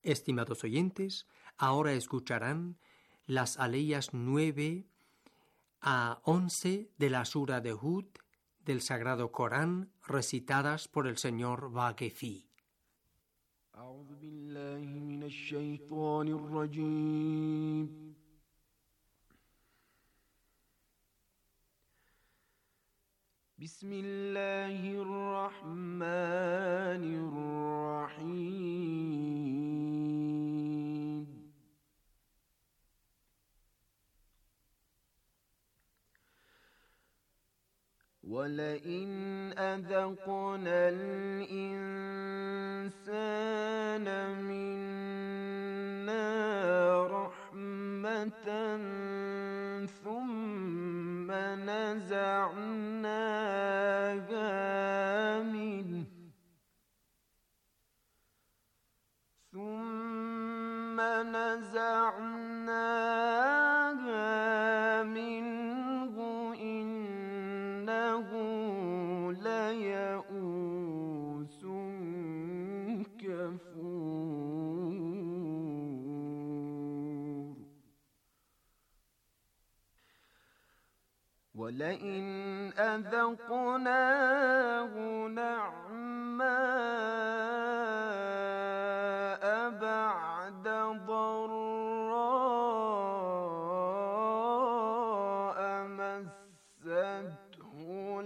Estimados oyentes, ahora escucharán las aleyas 9 a 11 de la Sura de Hud del Sagrado Corán, recitadas por el señor Vaquefi. أعوذ بالله من الشيطان الرجيم. بسم الله الرحمن الرحيم. ولئن أذقنا الإنسان منا رحمة ثم نزعناها منه إنه ليئوس كفور. ولئن أذقناه نعماء بعد ضراء مسته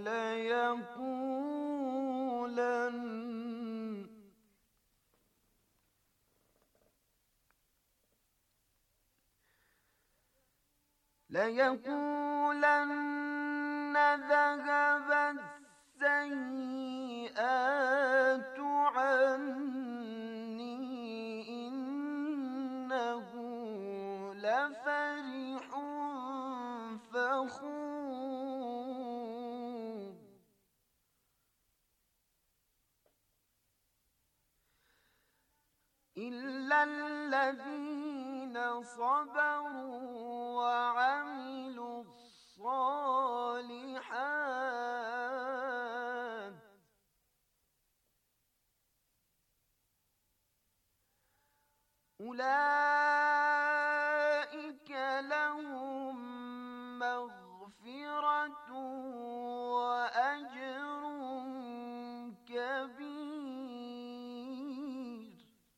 ليقولن ذهب السيئات عني إنه لفرح فخور. إلا الذين صبروا وعملوا الصالحات أولئك لهم مغفرة وأجر كبير.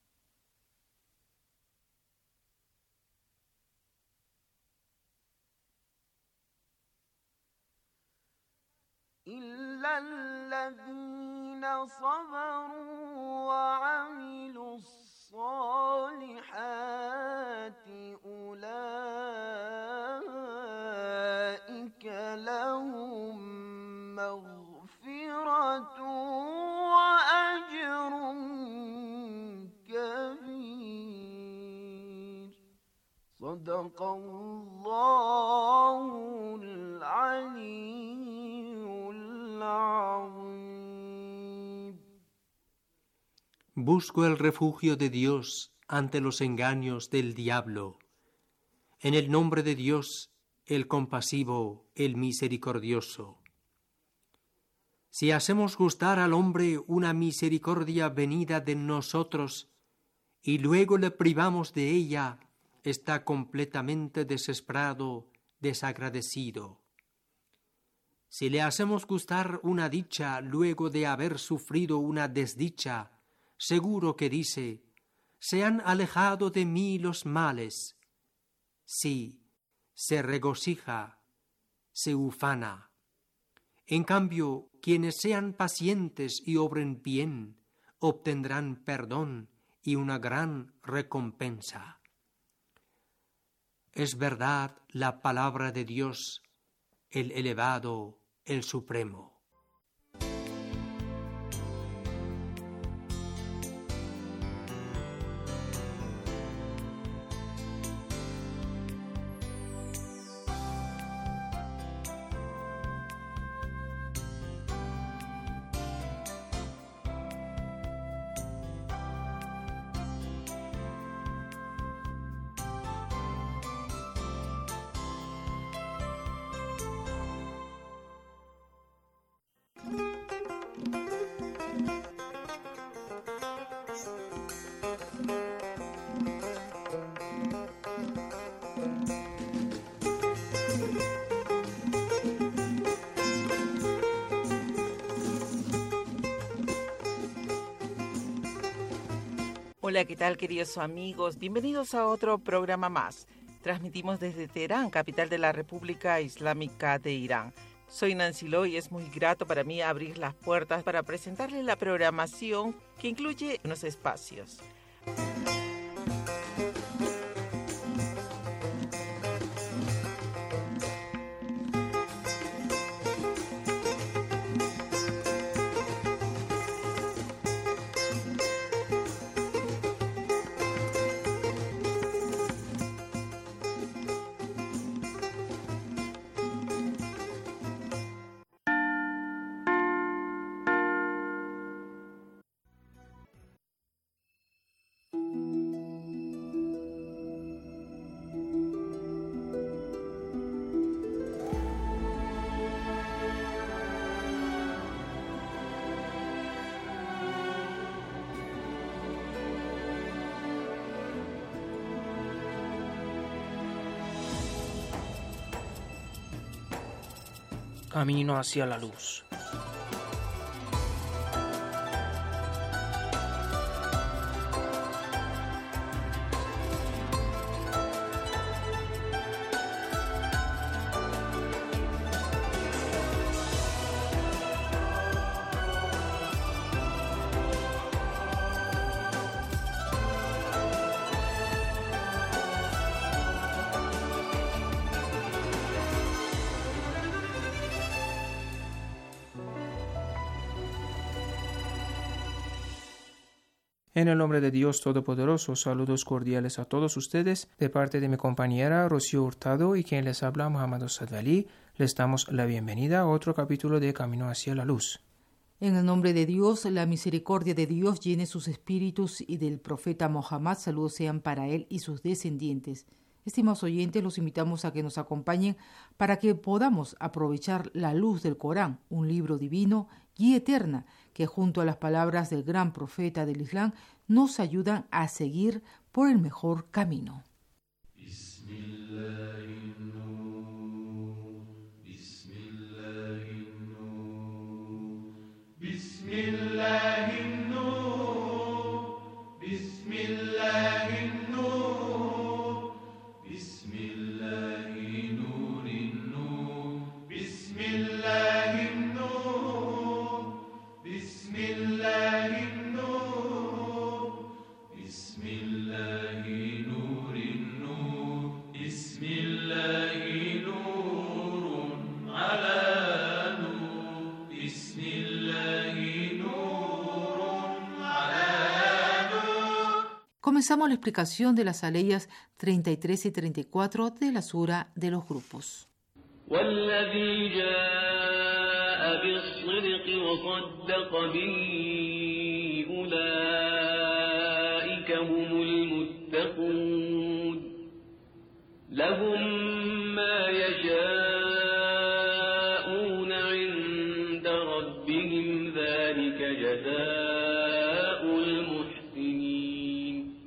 إلا الذين صبروا وعملوا الصالحات أولئك لهم مغفرة وأجر كبير. صدق الله العلي العظيم. Busco el refugio de Dios ante los engaños del diablo. En el nombre de Dios, el compasivo, el misericordioso. Si hacemos gustar al hombre una misericordia venida de nosotros y luego le privamos de ella, está completamente desesperado, desagradecido. Si le hacemos gustar una dicha luego de haber sufrido una desdicha, seguro que dice: se han alejado de mí los males. Sí, se regocija, se ufana. En cambio, quienes sean pacientes y obren bien, obtendrán perdón y una gran recompensa. Es verdad la palabra de Dios, el elevado, el supremo. Hola, ¿qué tal, queridos amigos? Bienvenidos a otro programa más. Transmitimos desde Teherán, capital de la República Islámica de Irán. Soy Nancy Lo y es muy grato para mí abrir las puertas para presentarles la programación que incluye unos espacios. Camino hacia la luz. En el nombre de Dios Todopoderoso, saludos cordiales a todos ustedes, de parte de mi compañera Rocío Hurtado y quien les habla Muhammad Osadali. Les damos la bienvenida a otro capítulo de Camino hacia la Luz. En el nombre de Dios, la misericordia de Dios llene sus espíritus y del profeta Mohammed, saludos sean para él y sus descendientes. Estimados oyentes, los invitamos a que nos acompañen para que podamos aprovechar la luz del Corán, un libro divino, guía eterna, que junto a las palabras del gran profeta del Islam nos ayudan a seguir por el mejor camino. Comenzamos la explicación de las aleyas 33 y 34 de la sura de los grupos. والذي جاء بالصدق وصدق به أولئك هم المتقون لهم ما يشاءون عند ربهم ذلك جزاء المحسنين.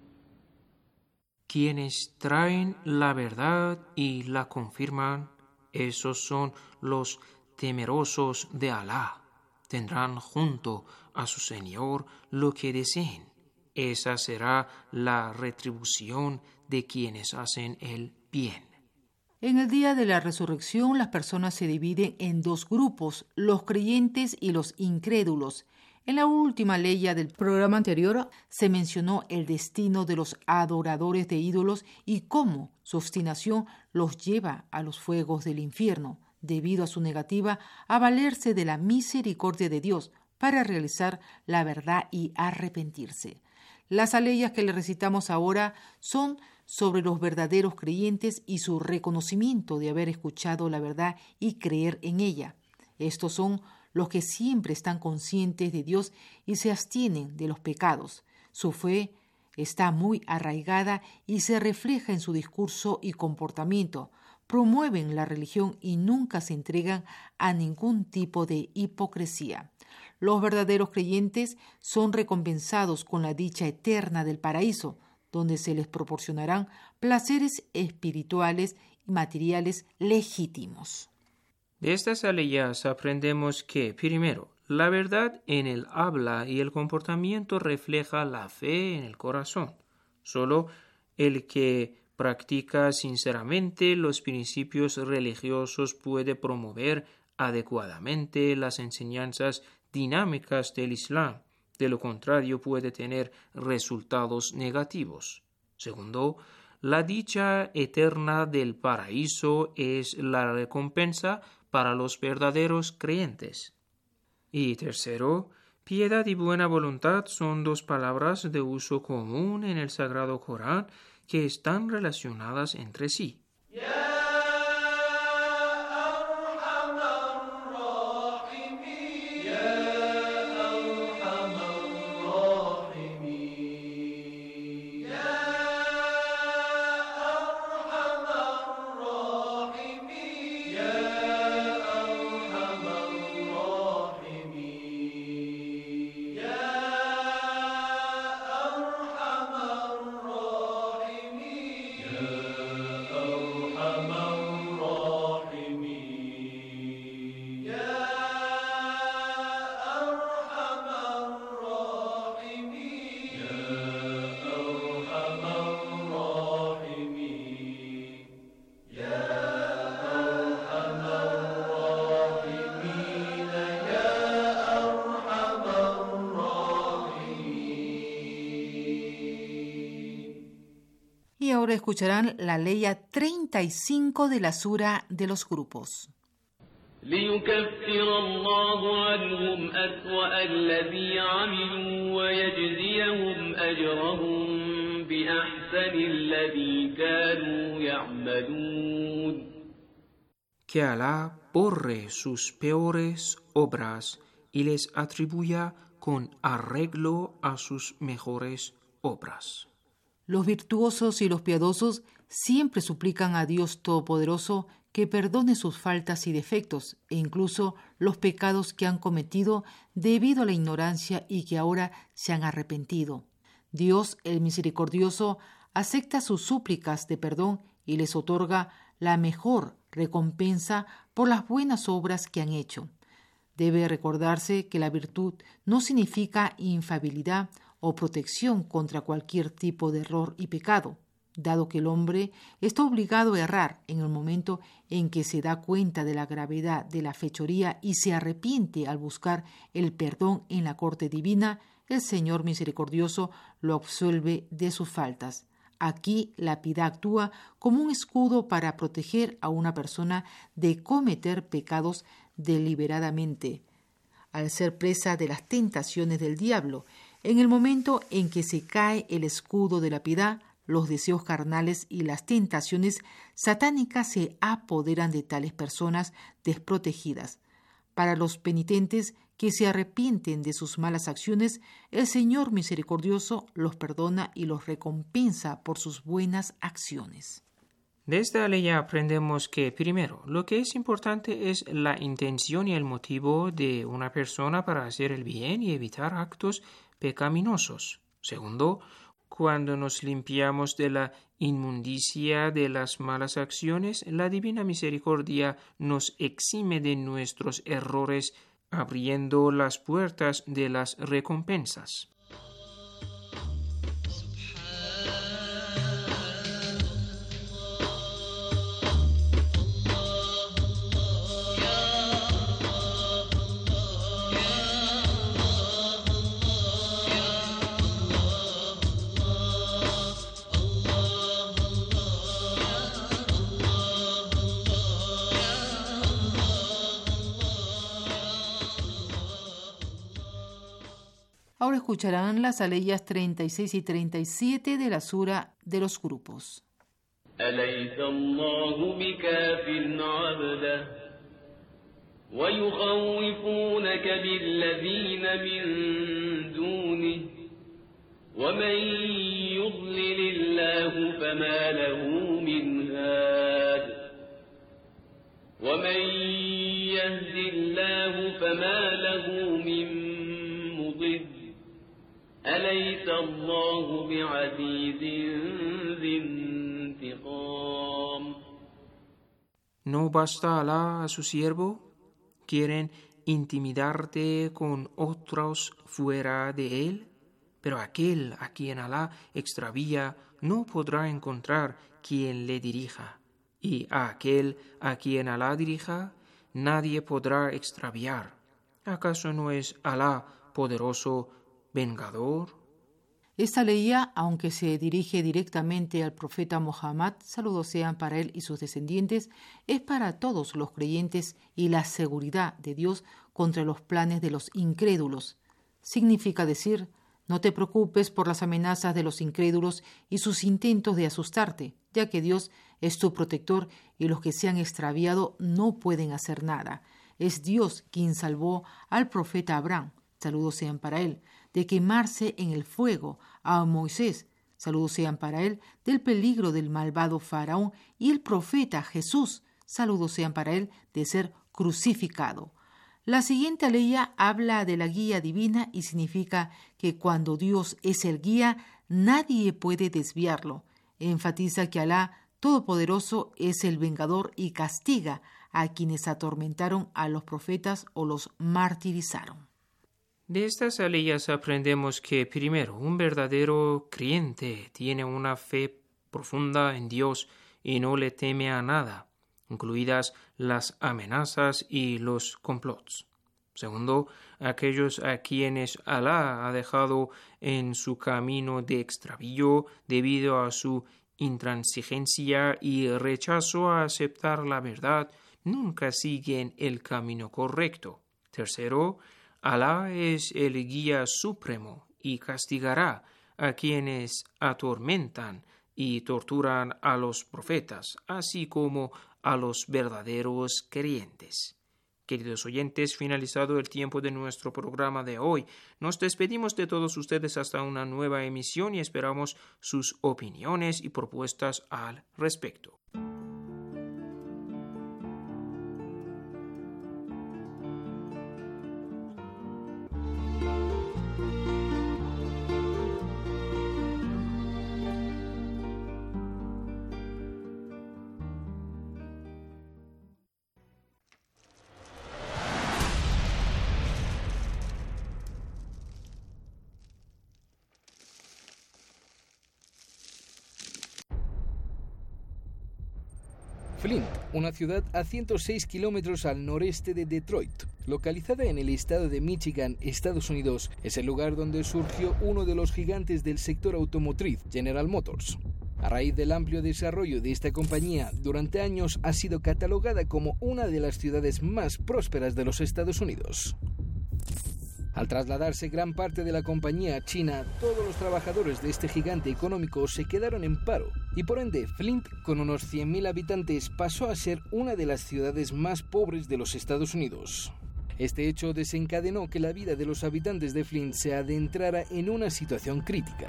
Quienes traen la verdad y la confirman, esos son los temerosos de Alá. Tendrán junto a su Señor lo que deseen. Esa será la retribución de quienes hacen el bien. En el día de la resurrección, las personas se dividen en dos grupos, los creyentes y los incrédulos. En la última leya del programa anterior se mencionó el destino de los adoradores de ídolos y cómo su obstinación los lleva a los fuegos del infierno, debido a su negativa a valerse de la misericordia de Dios para realizar la verdad y arrepentirse. Las aleyas que le recitamos ahora son sobre los verdaderos creyentes y su reconocimiento de haber escuchado la verdad y creer en ella. Estos son los que siempre están conscientes de Dios y se abstienen de los pecados. Su fe está muy arraigada y se refleja en su discurso y comportamiento. Promueven la religión y nunca se entregan a ningún tipo de hipocresía. Los verdaderos creyentes son recompensados con la dicha eterna del paraíso, donde se les proporcionarán placeres espirituales y materiales legítimos. De estas aleyas aprendemos que, primero, La verdad en el habla y el comportamiento refleja la fe en el corazón. Solo el que practica sinceramente los principios religiosos puede promover adecuadamente las enseñanzas dinámicas del Islam. De lo contrario, puede tener resultados negativos. Segundo, la dicha eterna del paraíso es la recompensa para los verdaderos creyentes. Y tercero, piedad y buena voluntad son dos palabras de uso común en el Sagrado Corán que están relacionadas entre sí. Y ahora escucharán la ley 35 de la Sura de los grupos. ليكفر الله عنهم أسوأ الذي عملوا ويجزيهم أجرهم بأحسن الذي كانوا يعملون. Que Alá borre sus peores obras y les atribuya con arreglo a sus mejores obras. Los virtuosos y los piadosos siempre suplican a Dios Todopoderoso que perdone sus faltas y defectos e incluso los pecados que han cometido debido a la ignorancia y que ahora se han arrepentido. Dios, el misericordioso, acepta sus súplicas de perdón y les otorga la mejor recompensa por las buenas obras que han hecho. Debe recordarse que la virtud no significa infalibilidad o protección contra cualquier tipo de error y pecado, dado que el hombre está obligado a errar en el momento en que se da cuenta de la gravedad de la fechoría y se arrepiente al buscar el perdón en la corte divina. El Señor misericordioso lo absuelve de sus faltas. Aquí la piedad actúa como un escudo para proteger a una persona de cometer pecados deliberadamente, al ser presa de las tentaciones del diablo. En el momento en que se cae el escudo de la piedad, los deseos carnales y las tentaciones satánicas se apoderan de tales personas desprotegidas. Para los penitentes que se arrepienten de sus malas acciones, el Señor misericordioso los perdona y los recompensa por sus buenas acciones. De esta ley aprendemos que, primero, lo que es importante es la intención y el motivo de una persona para hacer el bien y evitar actos pecaminosos. Segundo, cuando nos limpiamos de la inmundicia de las malas acciones, la divina misericordia nos exime de nuestros errores, abriendo las puertas de las recompensas. Ahora escucharán las aleyas 36 y 37 de la Sura de los grupos. أليس الله بكاف عبده ويخوفونك بالذين من دونه ومن يضلل الله فما له من هاد ومن يهد الله فما له من مضل أليس الله بعزيز ذي انتقام. ¿No basta Alá a su siervo? Quieren intimidarte con otros fuera de él? Pero aquel a quien Alá extravía no podrá encontrar quien le dirija, y a aquel a quien Alá dirija nadie podrá extraviar. ¿Acaso no es Alá poderoso, vengador? Esta leía, aunque se dirige directamente al profeta Muhammad, saludos sean para él y sus descendientes, es para todos los creyentes y la seguridad de Dios contra los planes de los incrédulos. Significa decir, no te preocupes por las amenazas de los incrédulos y sus intentos de asustarte, ya que Dios es tu protector y los que se han extraviado no pueden hacer nada. Es Dios quien salvó al profeta Abraham, saludos sean para él, de quemarse en el fuego, a Moisés, saludos sean para él, del peligro del malvado faraón, y el profeta Jesús, saludos sean para él, de ser crucificado. La siguiente aleya habla de la guía divina y significa que cuando Dios es el guía, nadie puede desviarlo. Enfatiza que Alá Todopoderoso es el vengador y castiga a quienes atormentaron a los profetas o los martirizaron. De estas aleyas aprendemos que, primero, un verdadero creyente tiene una fe profunda en Dios y no le teme a nada, incluidas las amenazas y los complots. Segundo, aquellos a quienes Alá ha dejado en su camino de extravío debido a su intransigencia y rechazo a aceptar la verdad, nunca siguen el camino correcto. Tercero, Alá es el guía supremo y castigará a quienes atormentan y torturan a los profetas, así como a los verdaderos creyentes. Queridos oyentes, finalizado el tiempo de nuestro programa de hoy, nos despedimos de todos ustedes hasta una nueva emisión y esperamos sus opiniones y propuestas al respecto. Flint, una ciudad a 106 kilómetros al noreste de Detroit, localizada en el estado de Michigan, Estados Unidos, es el lugar donde surgió uno de los gigantes del sector automotriz, General Motors. A raíz del amplio desarrollo de esta compañía, durante años ha sido catalogada como una de las ciudades más prósperas de los Estados Unidos. Al trasladarse gran parte de la compañía a China, todos los trabajadores de este gigante económico se quedaron en paro y por ende Flint, con unos 100.000 habitantes, pasó a ser una de las ciudades más pobres de los Estados Unidos. Este hecho desencadenó que la vida de los habitantes de Flint se adentrara en una situación crítica.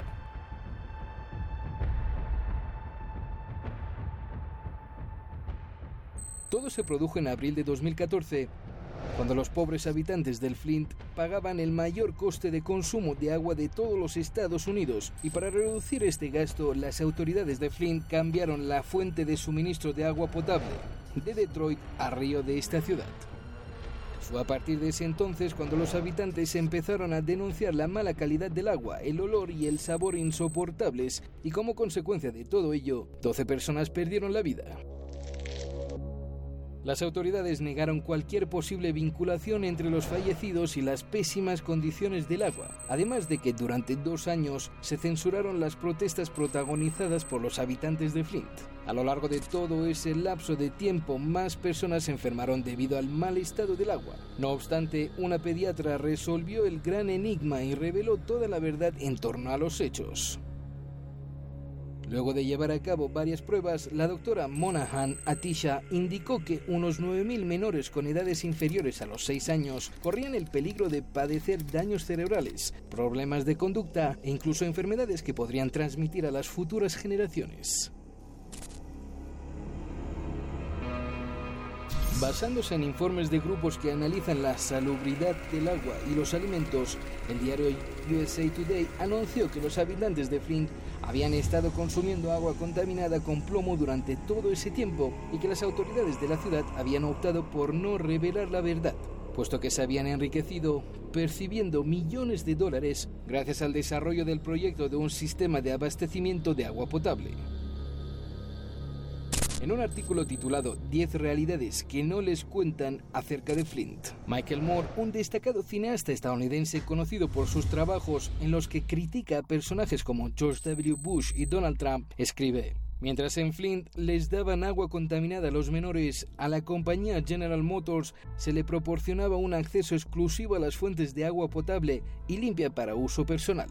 Todo se produjo en abril de 2014, cuando los pobres habitantes del Flint pagaban el mayor coste de consumo de agua de todos los Estados Unidos, y para reducir este gasto, las autoridades de Flint cambiaron la fuente de suministro de agua potable de Detroit a río de esta ciudad. Fue a partir de ese entonces cuando los habitantes empezaron a denunciar la mala calidad del agua, el olor y el sabor insoportables, y como consecuencia de todo ello, 12 personas perdieron la vida. Las autoridades negaron cualquier posible vinculación entre los fallecidos y las pésimas condiciones del agua, además de que durante 2 años se censuraron las protestas protagonizadas por los habitantes de Flint. A lo largo de todo ese lapso de tiempo, más personas se enfermaron debido al mal estado del agua. No obstante, una pediatra resolvió el gran enigma y reveló toda la verdad en torno a los hechos. Luego de llevar a cabo varias pruebas, la doctora Monahan Atisha indicó que unos 9.000 menores con edades inferiores a los 6 años corrían el peligro de padecer daños cerebrales, problemas de conducta e incluso enfermedades que podrían transmitir a las futuras generaciones. Basándose en informes de grupos que analizan la salubridad del agua y los alimentos, el diario USA Today anunció que los habitantes de Flint habían estado consumiendo agua contaminada con plomo durante todo ese tiempo y que las autoridades de la ciudad habían optado por no revelar la verdad. puesto que se habían enriquecido percibiendo millones de dólares gracias al desarrollo del proyecto de un sistema de abastecimiento de agua potable. En un artículo titulado 10 realidades que no les cuentan acerca de Flint, Michael Moore, un destacado cineasta estadounidense conocido por sus trabajos en los que critica a personajes como George W. Bush y Donald Trump, escribe: mientras en Flint les daban agua contaminada a los menores, a la compañía General Motors se le proporcionaba un acceso exclusivo a las fuentes de agua potable y limpia para uso personal.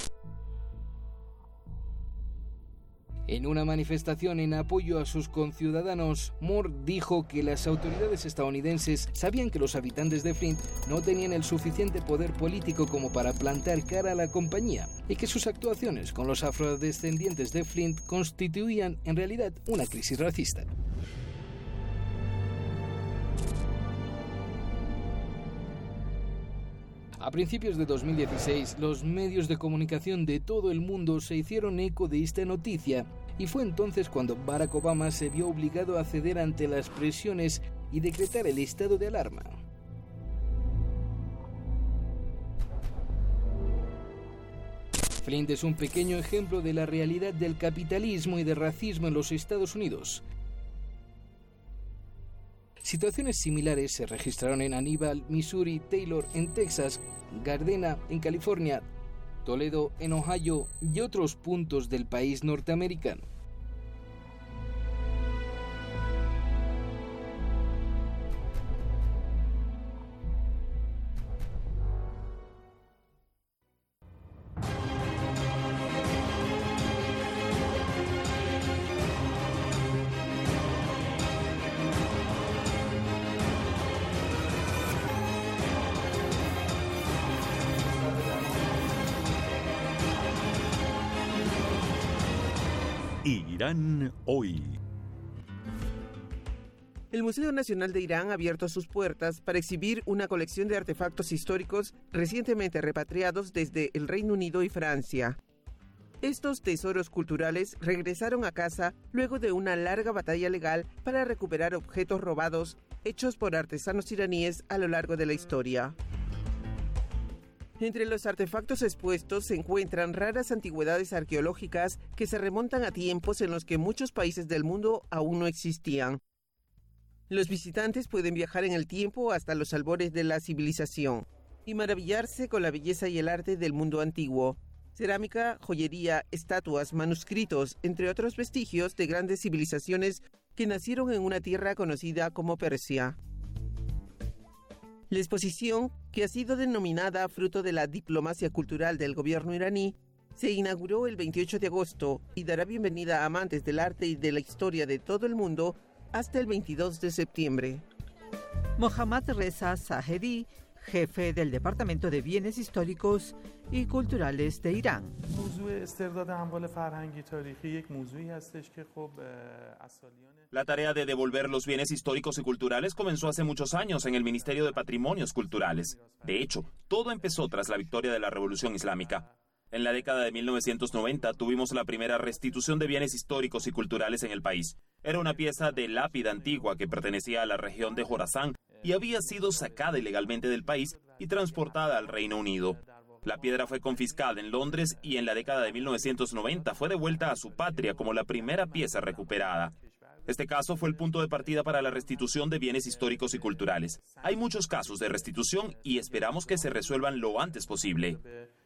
En una manifestación en apoyo a sus conciudadanos, Moore dijo que las autoridades estadounidenses sabían que los habitantes de Flint no tenían el suficiente poder político como para plantar cara a la compañía y que sus actuaciones con los afrodescendientes de Flint constituían en realidad una crisis racista. A principios de 2016, los medios de comunicación de todo el mundo se hicieron eco de esta noticia y fue entonces cuando Barack Obama se vio obligado a ceder ante las presiones y decretar el estado de alarma. Flint es un pequeño ejemplo de la realidad del capitalismo y del racismo en los Estados Unidos. Situaciones similares se registraron en Hannibal, Missouri, Taylor, en Texas, Gardena, en California, Toledo, en Ohio y otros puntos del país norteamericano. Irán hoy. El Museo Nacional de Irán ha abierto sus puertas para exhibir una colección de artefactos históricos recientemente repatriados desde el Reino Unido y Francia. Estos tesoros culturales regresaron a casa luego de una larga batalla legal para recuperar objetos robados hechos por artesanos iraníes a lo largo de la historia. Entre los artefactos expuestos se encuentran raras antigüedades arqueológicas que se remontan a tiempos en los que muchos países del mundo aún no existían. Los visitantes pueden viajar en el tiempo hasta los albores de la civilización y maravillarse con la belleza y el arte del mundo antiguo. Cerámica, joyería, estatuas, manuscritos, entre otros vestigios de grandes civilizaciones que nacieron en una tierra conocida como Persia. La exposición, que ha sido denominada fruto de la diplomacia cultural del gobierno iraní, se inauguró el 28 de agosto y dará bienvenida a amantes del arte y de la historia de todo el mundo hasta el 22 de septiembre. Mohammad Reza Zahedi, jefe del Departamento de Bienes Históricos y Culturales de Irán. La tarea de devolver los bienes históricos y culturales comenzó hace muchos años en el Ministerio de Patrimonios Culturales. De hecho, todo empezó tras la victoria de la Revolución Islámica. En la década de 1990 tuvimos la primera restitución de bienes históricos y culturales en el país. Era una pieza de lápida antigua que pertenecía a la región de Jorasán y había sido sacada ilegalmente del país y transportada al Reino Unido. La piedra fue confiscada en Londres y en la década de 1990 fue devuelta a su patria como la primera pieza recuperada. Este caso fue el punto de partida para la restitución de bienes históricos y culturales. Hay muchos casos de restitución y esperamos que se resuelvan lo antes posible.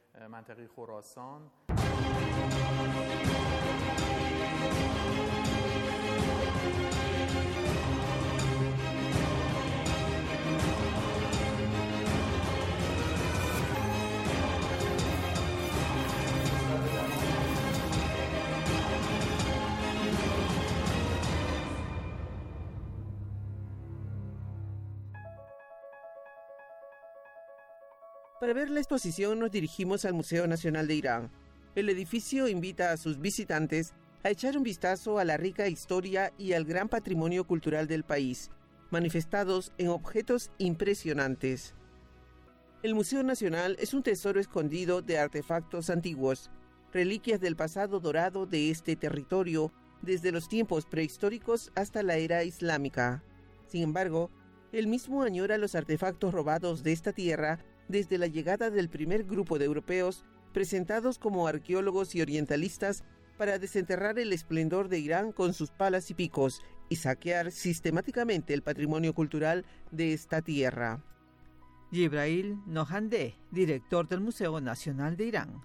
Para ver la exposición nos dirigimos al Museo Nacional de Irán. El edificio invita a sus visitantes a echar un vistazo a la rica historia y al gran patrimonio cultural del país, manifestados en objetos impresionantes. El Museo Nacional es un tesoro escondido de artefactos antiguos, reliquias del pasado dorado de este territorio, desde los tiempos prehistóricos hasta la era islámica. Sin embargo, Él mismo añora los artefactos robados de esta tierra desde la llegada del primer grupo de europeos presentados como arqueólogos y orientalistas para desenterrar el esplendor de Irán con sus palas y picos y saquear sistemáticamente el patrimonio cultural de esta tierra. Jibrail Nohandeh, director del Museo Nacional de Irán.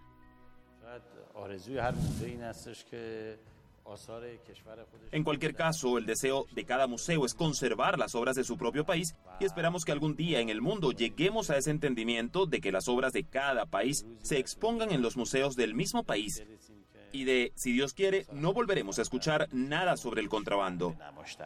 En cualquier caso, el deseo de cada museo es conservar las obras de su propio país y esperamos que algún día en el mundo lleguemos a ese entendimiento de que las obras de cada país se expongan en los museos del mismo país y de, si Dios quiere, no volveremos a escuchar nada sobre el contrabando.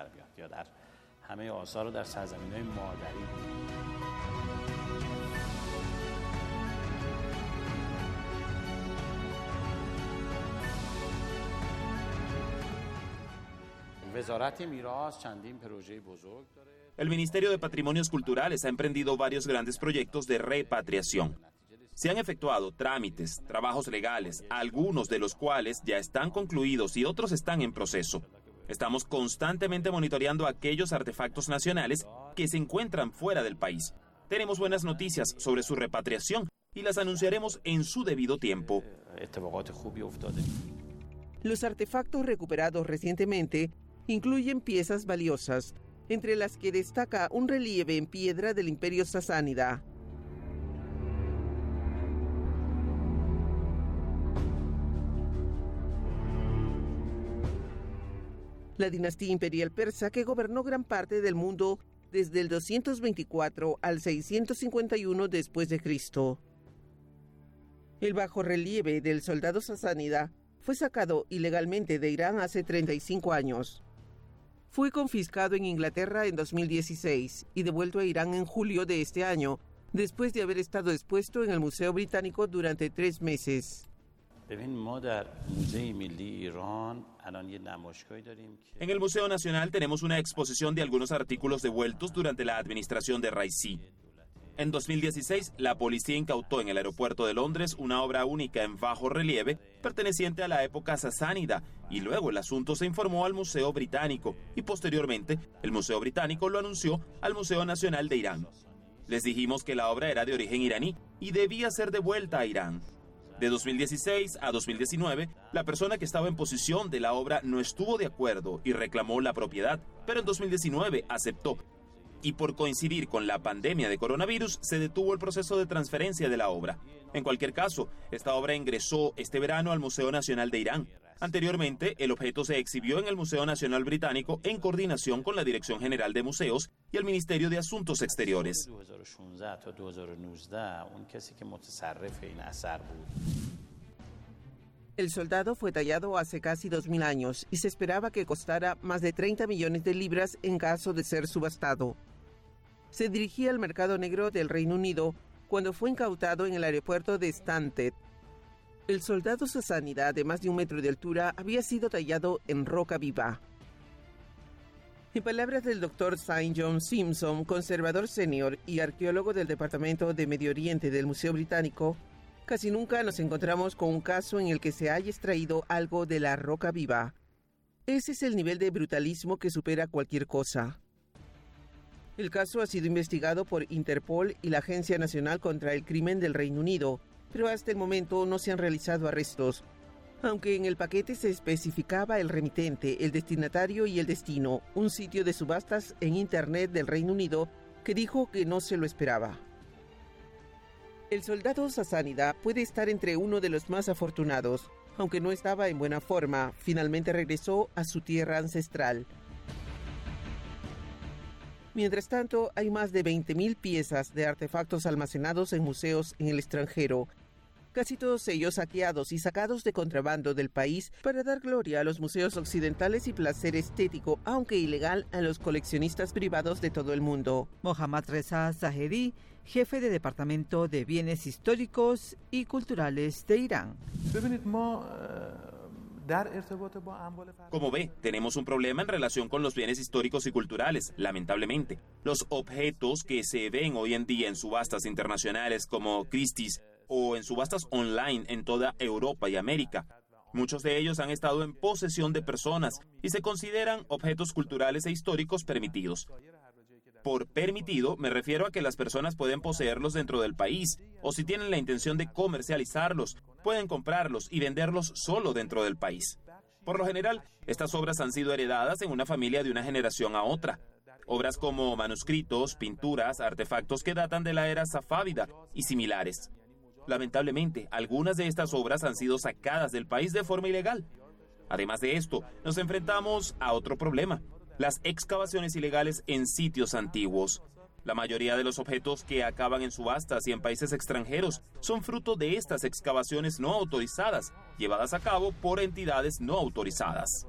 El Ministerio de Patrimonios Culturales ha emprendido varios grandes proyectos de repatriación. Se han efectuado trámites, trabajos legales, algunos de los cuales ya están concluidos y otros están en proceso. Estamos constantemente monitoreando aquellos artefactos nacionales que se encuentran fuera del país. Tenemos buenas noticias sobre su repatriación y las anunciaremos en su debido tiempo. Los artefactos recuperados recientemente incluyen piezas valiosas, entre las que destaca un relieve en piedra del Imperio Sasánida. La dinastía imperial persa que gobernó gran parte del mundo desde el 224 al 651 después de Cristo. El bajorrelieve del soldado sasánida fue sacado ilegalmente de Irán hace 35 años. Fue confiscado en Inglaterra en 2016 y devuelto a Irán en julio de este año, después de haber estado expuesto en el Museo Británico durante 3 meses. En el Museo Nacional tenemos una exposición de algunos artículos devueltos durante la administración de Raisi. En 2016, la policía incautó en el aeropuerto de Londres una obra única en bajo relieve perteneciente a la época sasánida y luego el asunto se informó al Museo Británico y posteriormente el Museo Británico lo anunció al Museo Nacional de Irán. Les dijimos que la obra era de origen iraní y debía ser devuelta a Irán. De 2016 a 2019, la persona que estaba en posesión de la obra no estuvo de acuerdo y reclamó la propiedad, pero en 2019 aceptó. Y por coincidir con la pandemia de coronavirus, se detuvo el proceso de transferencia de la obra. En cualquier caso, esta obra ingresó este verano al Museo Nacional de Irán. Anteriormente, el objeto se exhibió en el Museo Nacional Británico en coordinación con la Dirección General de Museos y el Ministerio de Asuntos Exteriores. El soldado fue tallado hace casi 2000 años y se esperaba que costara más de 30 millones de libras en caso de ser subastado. Se dirigía al mercado negro del Reino Unido cuando fue incautado en el aeropuerto de Stansted. El soldado sasánida de más de 1 metro de altura había sido tallado en roca viva. En palabras del Dr. St. John Simpson, conservador senior y arqueólogo del Departamento de Medio Oriente del Museo Británico, casi nunca nos encontramos con un caso en el que se haya extraído algo de la roca viva. Ese es el nivel de brutalismo que supera cualquier cosa. El caso ha sido investigado por Interpol y la Agencia Nacional contra el Crimen del Reino Unido, pero hasta el momento no se han realizado arrestos, aunque en el paquete se especificaba el remitente, el destinatario y el destino, un sitio de subastas en Internet del Reino Unido que dijo que no se lo esperaba. El soldado sasánida puede estar entre uno de los más afortunados. Aunque no estaba en buena forma, finalmente regresó a su tierra ancestral. Mientras tanto, hay más de 20.000 piezas de artefactos almacenados en museos en el extranjero, casi todos ellos saqueados y sacados de contrabando del país para dar gloria a los museos occidentales y placer estético, aunque ilegal, a los coleccionistas privados de todo el mundo. Mohammad Reza Zahedi, jefe de Departamento de Bienes Históricos y Culturales de Irán. Como ve, tenemos un problema en relación con los bienes históricos y culturales, lamentablemente. Los objetos que se ven hoy en día en subastas internacionales como Christie's o en subastas online en toda Europa y América. Muchos de ellos han estado en posesión de personas y se consideran objetos culturales e históricos permitidos. Por permitido, me refiero a que las personas pueden poseerlos dentro del país, o si tienen la intención de comercializarlos, pueden comprarlos y venderlos solo dentro del país. Por lo general, estas obras han sido heredadas en una familia de una generación a otra. Obras como manuscritos, pinturas, artefactos que datan de la era safávida y similares. Lamentablemente, algunas de estas obras han sido sacadas del país de forma ilegal. Además de esto, nos enfrentamos a otro problema: las excavaciones ilegales en sitios antiguos. La mayoría de los objetos que acaban en subastas y en países extranjeros son fruto de estas excavaciones no autorizadas, llevadas a cabo por entidades no autorizadas.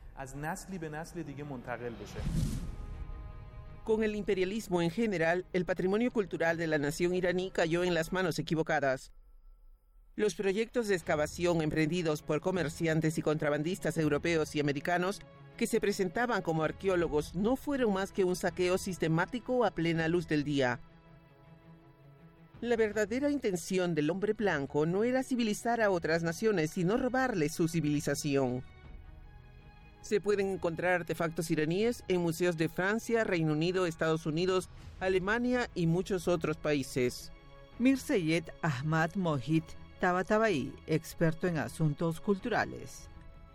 Con el imperialismo en general, el patrimonio cultural de la nación iraní cayó en las manos equivocadas. Los proyectos de excavación emprendidos por comerciantes y contrabandistas europeos y americanos que se presentaban como arqueólogos no fueron más que un saqueo sistemático a plena luz del día. La verdadera intención del hombre blanco no era civilizar a otras naciones, sino robarles su civilización. Se pueden encontrar artefactos iraníes en museos de Francia, Reino Unido, Estados Unidos, Alemania y muchos otros países. Mirsayed Ahmad Mohit Tabatabai, experto en asuntos culturales.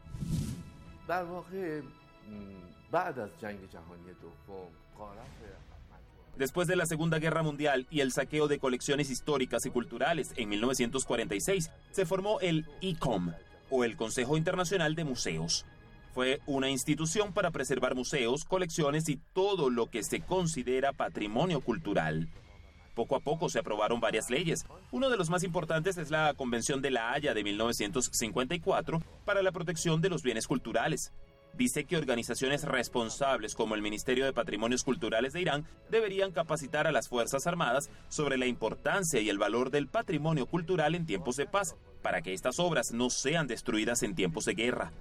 Después de la Segunda Guerra Mundial y el saqueo de colecciones históricas y culturales en 1946, se formó el ICOM, o el Consejo Internacional de Museos. Fue una institución para preservar museos, colecciones y todo lo que se considera patrimonio cultural. Poco a poco se aprobaron varias leyes. Uno de los más importantes es la Convención de La Haya de 1954 para la protección de los bienes culturales. Dice que organizaciones responsables como el Ministerio de Patrimonios Culturales de Irán deberían capacitar a las Fuerzas Armadas sobre la importancia y el valor del patrimonio cultural en tiempos de paz, para que estas obras no sean destruidas en tiempos de guerra.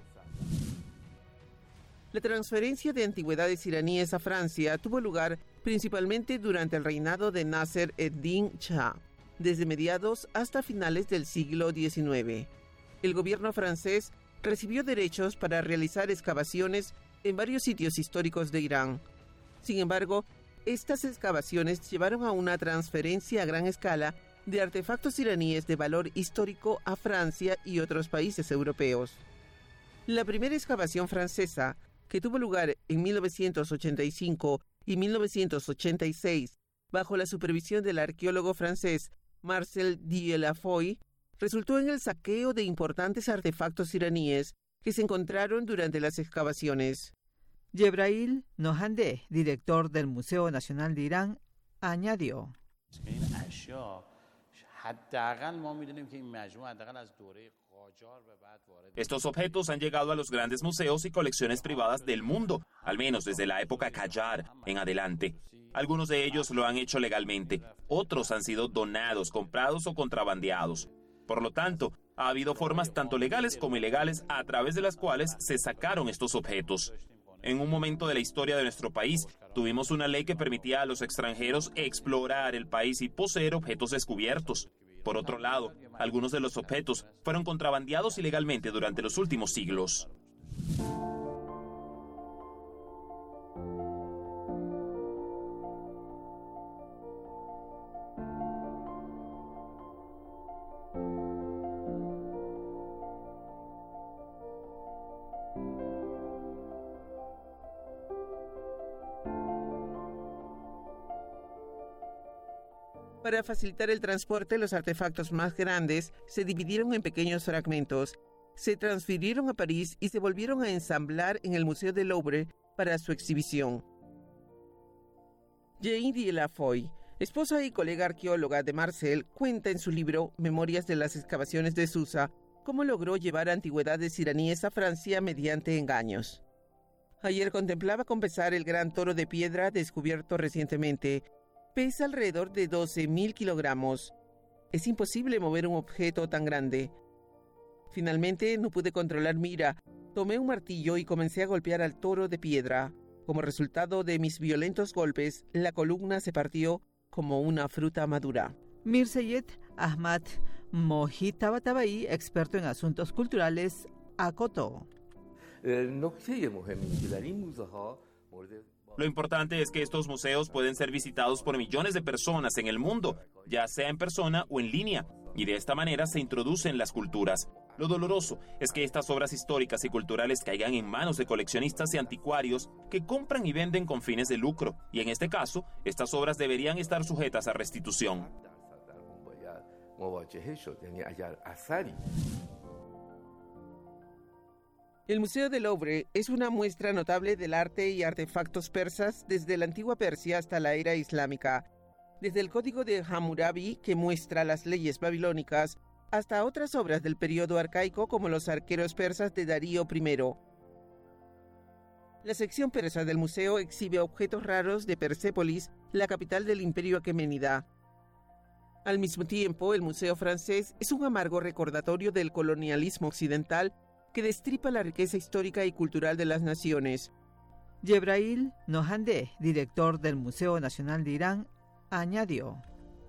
La transferencia de antigüedades iraníes a Francia tuvo lugar principalmente durante el reinado de Nasser ed-Din Shah, desde mediados hasta finales del siglo XIX. El gobierno francés recibió derechos para realizar excavaciones en varios sitios históricos de Irán. Sin embargo, estas excavaciones llevaron a una transferencia a gran escala de artefactos iraníes de valor histórico a Francia y otros países europeos. La primera excavación francesa, que tuvo lugar en 1985 y 1986, bajo la supervisión del arqueólogo francés Marcel Dieulafoy, resultó en el saqueo de importantes artefactos iraníes que se encontraron durante las excavaciones. Jebrail Nohandeh, director del Museo Nacional de Irán, añadió: Estos objetos han llegado a los grandes museos y colecciones privadas del mundo, al menos desde la época Qajar en adelante. Algunos de ellos lo han hecho legalmente, otros han sido donados, comprados o contrabandeados. Por lo tanto, ha habido formas tanto legales como ilegales a través de las cuales se sacaron estos objetos. En un momento de la historia de nuestro país, tuvimos una ley que permitía a los extranjeros explorar el país y poseer objetos descubiertos. Por otro lado, algunos de los objetos fueron contrabandeados ilegalmente durante los últimos siglos. Para facilitar el transporte, los artefactos más grandes se dividieron en pequeños fragmentos, se transfirieron a París y se volvieron a ensamblar en el Museo del Louvre para su exhibición. Jane Dieulafoy, esposa y colega arqueóloga de Marcel, cuenta en su libro Memorias de las excavaciones de Susa cómo logró llevar antigüedades iraníes a Francia mediante engaños. Ayer contemplaba con pesar el gran toro de piedra descubierto recientemente. Pesa alrededor de 12.000 kilogramos. Es imposible mover un objeto tan grande. Finalmente no pude controlar mi ira. Tomé un martillo y comencé a golpear al toro de piedra. Como resultado de mis violentos golpes, la columna se partió como una fruta madura. Mirsayed Ahmad Mohit Tabatabai, experto en asuntos culturales, acotó: Lo importante es que estos museos pueden ser visitados por millones de personas en el mundo, ya sea en persona o en línea, y de esta manera se introducen las culturas. Lo doloroso es que estas obras históricas y culturales caigan en manos de coleccionistas y anticuarios que compran y venden con fines de lucro, y en este caso, estas obras deberían estar sujetas a restitución. El Museo del Louvre es una muestra notable del arte y artefactos persas desde la antigua Persia hasta la era islámica, desde el Código de Hammurabi, que muestra las leyes babilónicas, hasta otras obras del periodo arcaico como los arqueros persas de Darío I. La sección persa del museo exhibe objetos raros de Persépolis, la capital del Imperio Aqueménida. Al mismo tiempo, el Museo francés es un amargo recordatorio del colonialismo occidental que destripa la riqueza histórica y cultural de las naciones. Jebrail Nohandeh, director del Museo Nacional de Irán, añadió: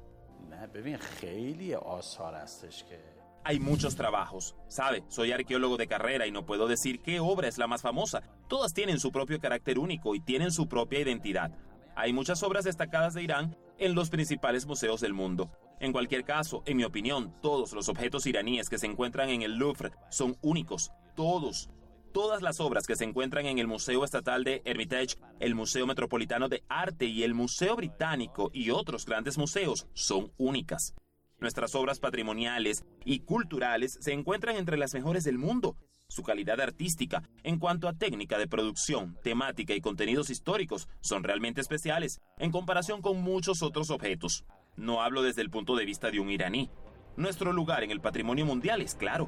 Hay muchos trabajos. Sabe, soy arqueólogo de carrera y no puedo decir qué obra es la más famosa. Todas tienen su propio carácter único y tienen su propia identidad. Hay muchas obras destacadas de Irán en los principales museos del mundo. En cualquier caso, en mi opinión, todos los objetos iraníes que se encuentran en el Louvre son únicos. Todos. Todas las obras que se encuentran en el Museo Estatal de Hermitage, el Museo Metropolitano de Arte y el Museo Británico y otros grandes museos son únicas. Nuestras obras patrimoniales y culturales se encuentran entre las mejores del mundo. Su calidad artística, en cuanto a técnica de producción, temática y contenidos históricos, son realmente especiales en comparación con muchos otros objetos. No hablo desde el punto de vista de un iraní. Nuestro lugar en el patrimonio mundial es claro.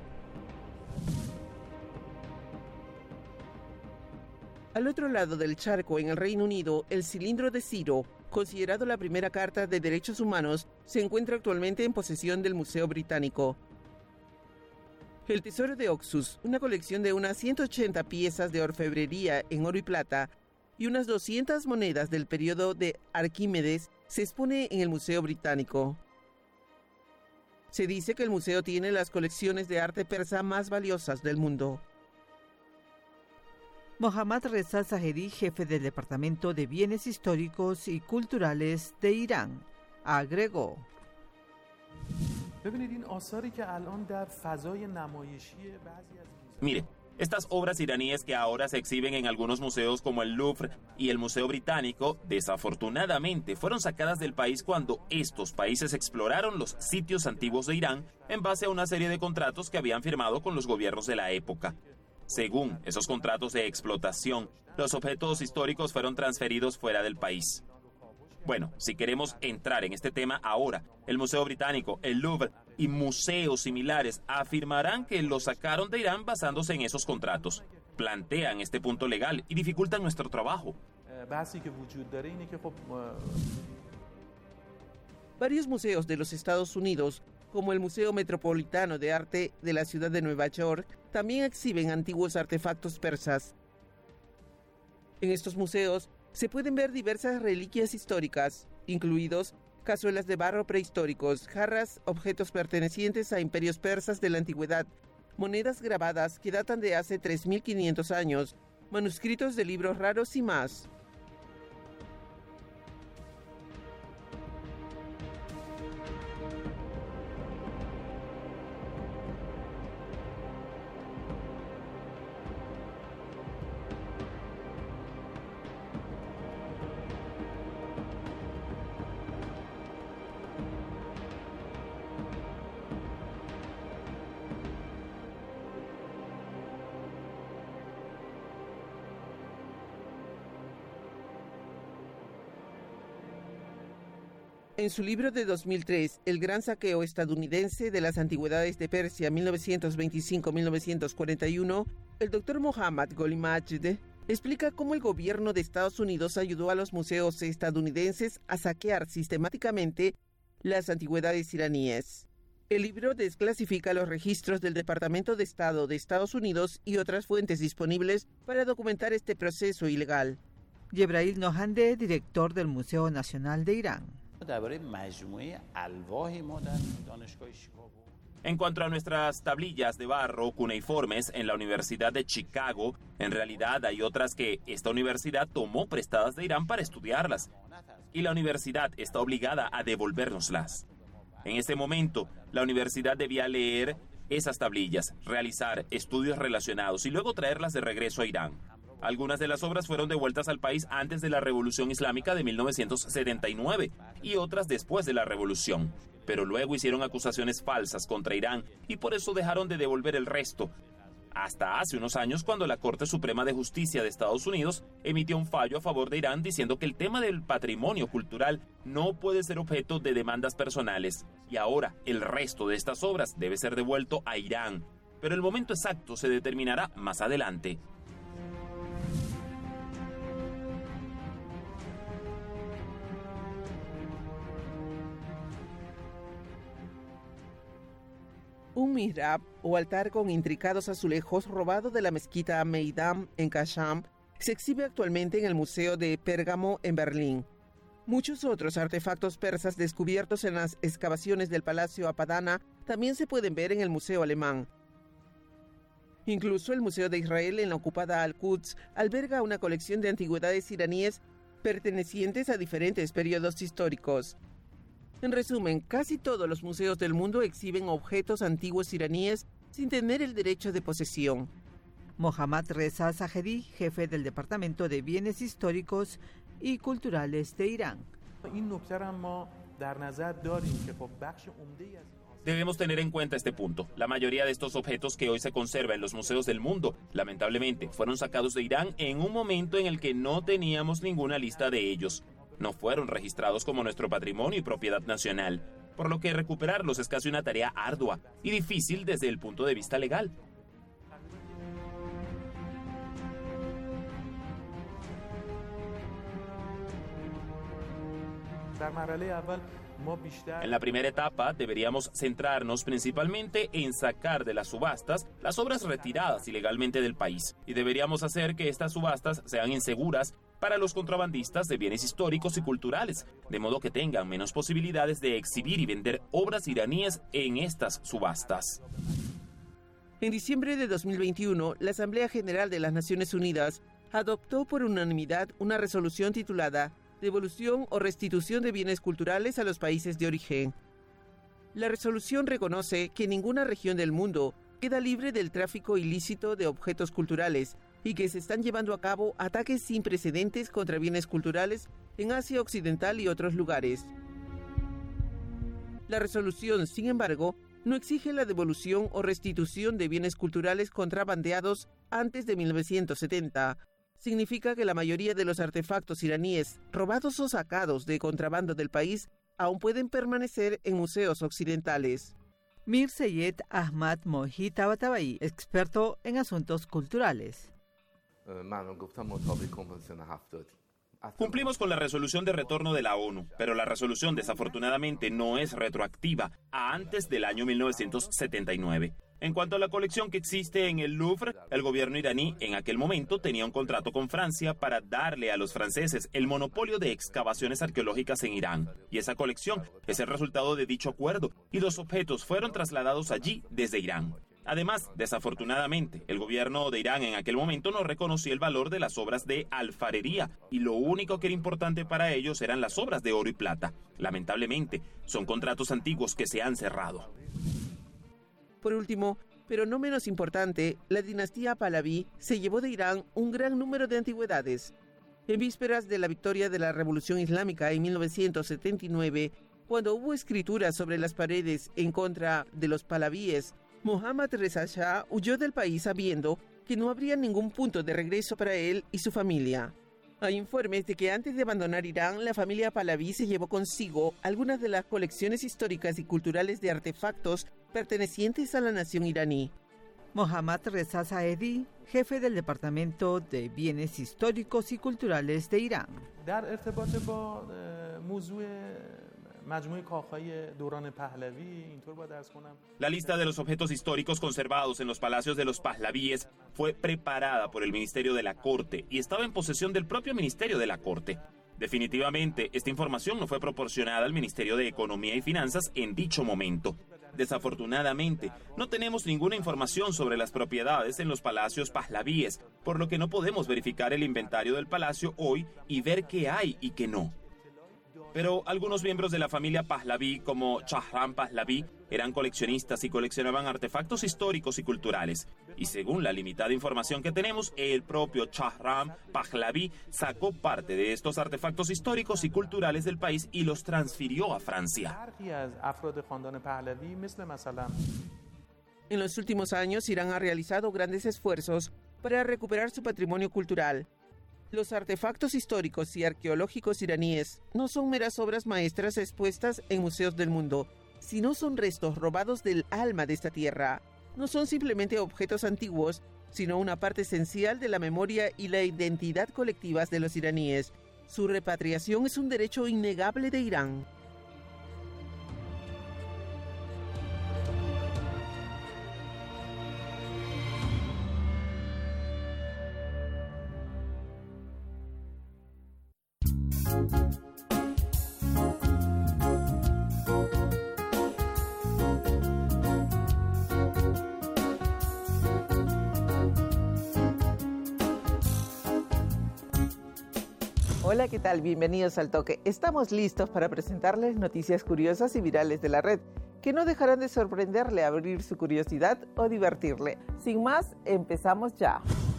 Al otro lado del charco, en el Reino Unido, el cilindro de Ciro, considerado la primera carta de derechos humanos, se encuentra actualmente en posesión del Museo Británico. El Tesoro de Oxus, una colección de unas 180 piezas de orfebrería en oro y plata y unas 200 monedas del periodo de Arquímedes, se expone en el Museo Británico. Se dice que el museo tiene las colecciones de arte persa más valiosas del mundo. Mohammad Reza Zahedi, jefe del Departamento de Bienes Históricos y Culturales de Irán, agregó: Mire, estas obras iraníes que ahora se exhiben en algunos museos como el Louvre y el Museo Británico, desafortunadamente fueron sacadas del país cuando estos países exploraron los sitios antiguos de Irán en base a una serie de contratos que habían firmado con los gobiernos de la época. Según esos contratos de explotación, los objetos históricos fueron transferidos fuera del país. Bueno, si queremos entrar en este tema ahora, el Museo Británico, el Louvre y museos similares afirmarán que lo sacaron de Irán basándose en esos contratos. Plantean este punto legal y dificultan nuestro trabajo. Varios museos de los Estados Unidos, como el Museo Metropolitano de Arte de la ciudad de Nueva York, también exhiben antiguos artefactos persas. En estos museos se pueden ver diversas reliquias históricas, incluidos cazuelas de barro prehistóricos, jarras, objetos pertenecientes a imperios persas de la antigüedad, monedas grabadas que datan de hace 3.500 años, manuscritos de libros raros y más. En su libro de 2003, El gran saqueo estadounidense de las antigüedades de Persia 1925-1941, el Dr. Mohammad Gholimajed explica cómo el gobierno de Estados Unidos ayudó a los museos estadounidenses a saquear sistemáticamente las antigüedades iraníes. El libro desclasifica los registros del Departamento de Estado de Estados Unidos y otras fuentes disponibles para documentar este proceso ilegal. Jebrail Nohandeh, director del Museo Nacional de Irán. En cuanto a nuestras tablillas de barro cuneiformes en la Universidad de Chicago, en realidad hay otras que esta universidad tomó prestadas de Irán para estudiarlas, y la universidad está obligada a devolvérnoslas. En este momento, la universidad debía leer esas tablillas, realizar estudios relacionados y luego traerlas de regreso a Irán. Algunas de las obras fueron devueltas al país antes de la Revolución Islámica de 1979 y otras después de la Revolución. Pero luego hicieron acusaciones falsas contra Irán y por eso dejaron de devolver el resto. Hasta hace unos años, cuando la Corte Suprema de Justicia de Estados Unidos emitió un fallo a favor de Irán diciendo que el tema del patrimonio cultural no puede ser objeto de demandas personales. Y ahora el resto de estas obras debe ser devuelto a Irán. Pero el momento exacto se determinará más adelante. Un mihrab o altar con intricados azulejos robado de la mezquita Meidam en Kasham se exhibe actualmente en el Museo de Pérgamo en Berlín. Muchos otros artefactos persas descubiertos en las excavaciones del Palacio Apadana también se pueden ver en el Museo Alemán. Incluso el Museo de Israel en la ocupada Al-Quds alberga una colección de antigüedades iraníes pertenecientes a diferentes periodos históricos. En resumen, casi todos los museos del mundo exhiben objetos antiguos iraníes sin tener el derecho de posesión. Mohammad Reza Zahedi, jefe del Departamento de Bienes Históricos y Culturales de Irán. Debemos tener en cuenta este punto. La mayoría de estos objetos que hoy se conservan en los museos del mundo, lamentablemente, fueron sacados de Irán en un momento en el que no teníamos ninguna lista de ellos. No fueron registrados como nuestro patrimonio y propiedad nacional, por lo que recuperarlos es casi una tarea ardua y difícil desde el punto de vista legal. En la primera etapa deberíamos centrarnos principalmente en sacar de las subastas las obras retiradas ilegalmente del país y deberíamos hacer que estas subastas sean inseguras para los contrabandistas de bienes históricos y culturales, de modo que tengan menos posibilidades de exhibir y vender obras iraníes en estas subastas. En diciembre de 2021, la Asamblea General de las Naciones Unidas adoptó por unanimidad una resolución titulada Devolución o restitución de bienes culturales a los países de origen. La resolución reconoce que ninguna región del mundo queda libre del tráfico ilícito de objetos culturales y que se están llevando a cabo ataques sin precedentes contra bienes culturales en Asia Occidental y otros lugares. La resolución, sin embargo, no exige la devolución o restitución de bienes culturales contrabandeados antes de 1970. Significa que la mayoría de los artefactos iraníes robados o sacados de contrabando del país aún pueden permanecer en museos occidentales. Mir Seyed Ahmad Mohi Tabatabai, experto en asuntos culturales. Cumplimos con la resolución de retorno de la ONU, pero la resolución desafortunadamente no es retroactiva a antes del año 1979. En cuanto a la colección que existe en el Louvre, el gobierno iraní en aquel momento tenía un contrato con Francia para darle a los franceses el monopolio de excavaciones arqueológicas en Irán. Y esa colección es el resultado de dicho acuerdo, y los objetos fueron trasladados allí desde Irán. Además, desafortunadamente, el gobierno de Irán en aquel momento no reconocía el valor de las obras de alfarería y lo único que era importante para ellos eran las obras de oro y plata. Lamentablemente, son contratos antiguos que se han cerrado. Por último, pero no menos importante, la dinastía Pahlaví se llevó de Irán un gran número de antigüedades. En vísperas de la victoria de la Revolución Islámica en 1979, cuando hubo escrituras sobre las paredes en contra de los pahlavíes, Mohammad Reza Shah huyó del país sabiendo que no habría ningún punto de regreso para él y su familia. Hay informes de que antes de abandonar Irán, la familia Pahlaví se llevó consigo algunas de las colecciones históricas y culturales de artefactos pertenecientes a la nación iraní. Mohammad Reza Zahedi, jefe del Departamento de Bienes Históricos y Culturales de Irán. La lista de los objetos históricos conservados en los palacios de los Pahlavíes fue preparada por el Ministerio de la Corte y estaba en posesión del propio Ministerio de la Corte. Definitivamente, esta información no fue proporcionada al Ministerio de Economía y Finanzas en dicho momento. Desafortunadamente, no tenemos ninguna información sobre las propiedades en los palacios pahlavíes, por lo que no podemos verificar el inventario del palacio hoy y ver qué hay y qué no. Pero algunos miembros de la familia Pahlaví, como Shahram Pahlaví, eran coleccionistas y coleccionaban artefactos históricos y culturales. Y según la limitada información que tenemos, el propio Shahram Pahlaví sacó parte de estos artefactos históricos y culturales del país y los transfirió a Francia. En los últimos años, Irán ha realizado grandes esfuerzos para recuperar su patrimonio cultural. Los artefactos históricos y arqueológicos iraníes no son meras obras maestras expuestas en museos del mundo, sino son restos robados del alma de esta tierra. No son simplemente objetos antiguos, sino una parte esencial de la memoria y la identidad colectivas de los iraníes. Su repatriación es un derecho innegable de Irán. Hola, ¿qué tal? Bienvenidos al Toque. Estamos listos para presentarles noticias curiosas y virales de la red, que no dejarán de sorprenderle, abrir su curiosidad o divertirle. Sin más, empezamos ya.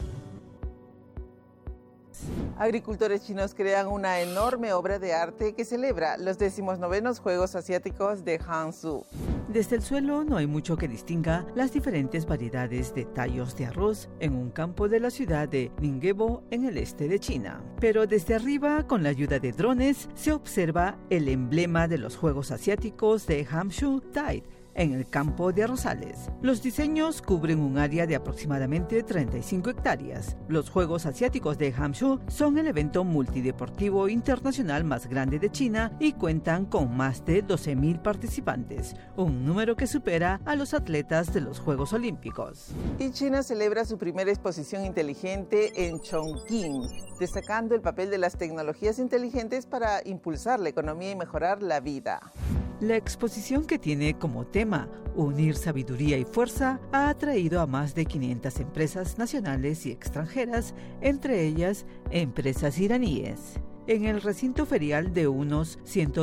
Agricultores chinos crean una enorme obra de arte que celebra los 19º Juegos Asiáticos de Hangzhou. Desde el suelo no hay mucho que distinga las diferentes variedades de tallos de arroz en un campo de la ciudad de Ningbo en el este de China. Pero desde arriba, con la ayuda de drones, se observa el emblema de los Juegos Asiáticos de Hangzhou Tide en el campo de arrozales. Los diseños cubren un área de aproximadamente 35 hectáreas. Los Juegos Asiáticos de Hangzhou son el evento multideportivo internacional más grande de China y cuentan con más de 12.000 participantes, un número que supera a los atletas de los Juegos Olímpicos. Y China celebra su primera exposición inteligente en Chongqing, destacando el papel de las tecnologías inteligentes para impulsar la economía y mejorar la vida. La exposición, que tiene como tema Unir sabiduría y fuerza, ha atraído a más de 500 empresas nacionales y extranjeras, entre ellas empresas iraníes. En el recinto ferial de unos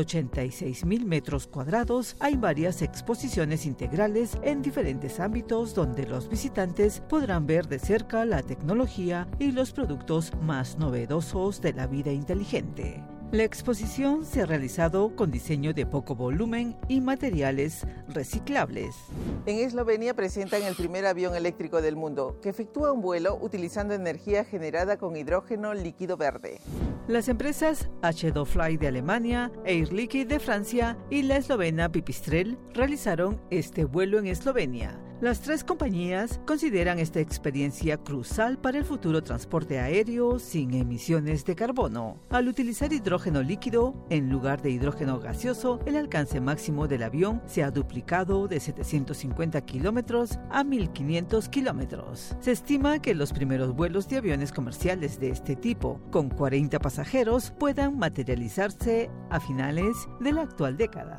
186.000 metros cuadrados hay varias exposiciones integrales en diferentes ámbitos donde los visitantes podrán ver de cerca la tecnología y los productos más novedosos de la vida inteligente. La exposición se ha realizado con diseño de poco volumen y materiales reciclables. En Eslovenia presentan el primer avión eléctrico del mundo, que efectúa un vuelo utilizando energía generada con hidrógeno líquido verde. Las empresas H2 Fly de Alemania, Air Liquide de Francia y la eslovena Pipistrel realizaron este vuelo en Eslovenia. Las tres compañías consideran esta experiencia crucial para el futuro transporte aéreo sin emisiones de carbono. Al utilizar hidrógeno líquido en lugar de hidrógeno gaseoso, el alcance máximo del avión se ha duplicado de 750 kilómetros a 1.500 kilómetros. Se estima que los primeros vuelos de aviones comerciales de este tipo, con 40 pasajeros, puedan materializarse a finales de la actual década.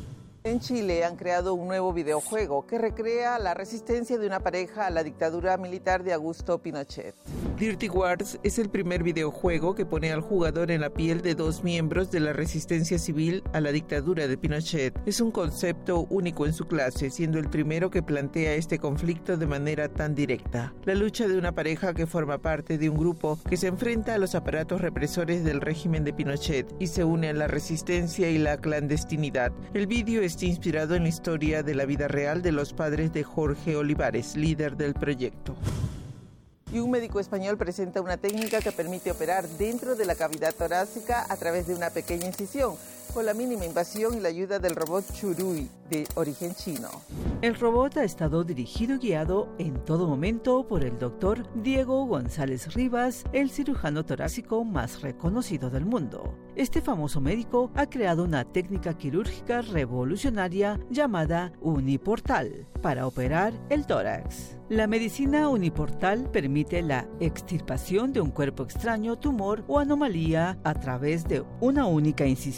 En Chile han creado un nuevo videojuego que recrea la resistencia de una pareja a la dictadura militar de Augusto Pinochet. Dirty Wars es el primer videojuego que pone al jugador en la piel de dos miembros de la resistencia civil a la dictadura de Pinochet. Es un concepto único en su clase, siendo el primero que plantea este conflicto de manera tan directa. La lucha de una pareja que forma parte de un grupo que se enfrenta a los aparatos represores del régimen de Pinochet y se une a la resistencia y la clandestinidad. El vídeo está inspirado en la historia de la vida real de los padres de Jorge Olivares, líder del proyecto. Y un médico español presenta una técnica que permite operar dentro de la cavidad torácica a través de una pequeña incisión, con la mínima invasión y la ayuda del robot Churui, de origen chino. El robot ha estado dirigido y guiado en todo momento por el doctor Diego González Rivas, el cirujano torácico más reconocido del mundo. Este famoso médico ha creado una técnica quirúrgica revolucionaria llamada uniportal para operar el tórax. La medicina uniportal permite la extirpación de un cuerpo extraño, tumor o anomalía a través de una única incisión torácica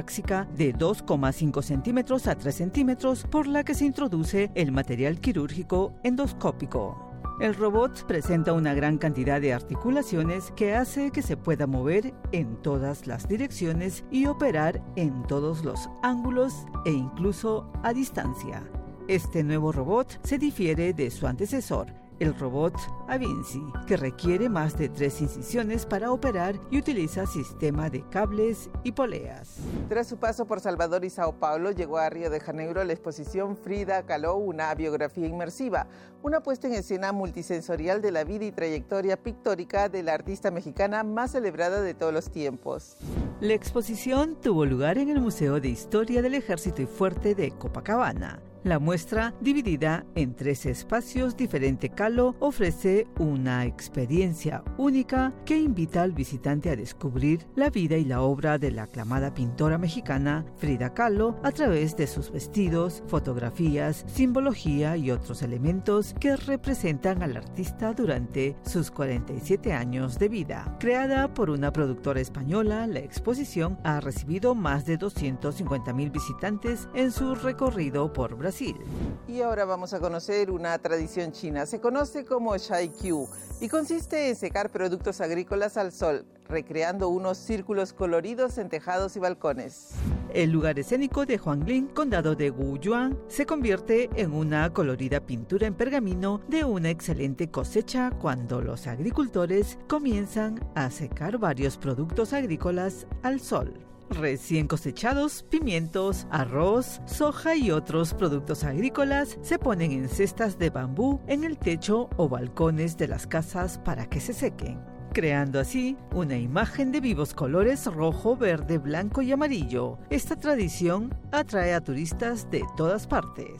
torácica de 2,5 centímetros a 3 centímetros, por la que se introduce el material quirúrgico endoscópico. El robot presenta una gran cantidad de articulaciones que hace que se pueda mover en todas las direcciones y operar en todos los ángulos e incluso a distancia. Este nuevo robot se difiere de su antecesor, el robot Avinci, que requiere más de 3 incisiones para operar y utiliza sistema de cables y poleas. Tras su paso por Salvador y Sao Paulo, llegó a Río de Janeiro la exposición Frida Kahlo, una biografía inmersiva, una puesta en escena multisensorial de la vida y trayectoria pictórica de la artista mexicana más celebrada de todos los tiempos. La exposición tuvo lugar en el Museo de Historia del Ejército y Fuerte de Copacabana. La muestra, dividida en 13 espacios diferentes, Kahlo ofrece una experiencia única que invita al visitante a descubrir la vida y la obra de la aclamada pintora mexicana Frida Kahlo a través de sus vestidos, fotografías, simbología y otros elementos que representan al artista durante sus 47 años de vida. Creada por una productora española, la exposición ha recibido más de 250,000 visitantes en su recorrido por Brasil. Y ahora vamos a conocer una tradición china. Se conoce como Shai Qiu y consiste en secar productos agrícolas al sol, recreando unos círculos coloridos en tejados y balcones. El lugar escénico de Huanglin, condado de Wuyuan, se convierte en una colorida pintura en pergamino de una excelente cosecha cuando los agricultores comienzan a secar varios productos agrícolas al sol. Recién cosechados, pimientos, arroz, soja y otros productos agrícolas se ponen en cestas de bambú en el techo o balcones de las casas para que se sequen, creando así una imagen de vivos colores rojo, verde, blanco y amarillo. Esta tradición atrae a turistas de todas partes.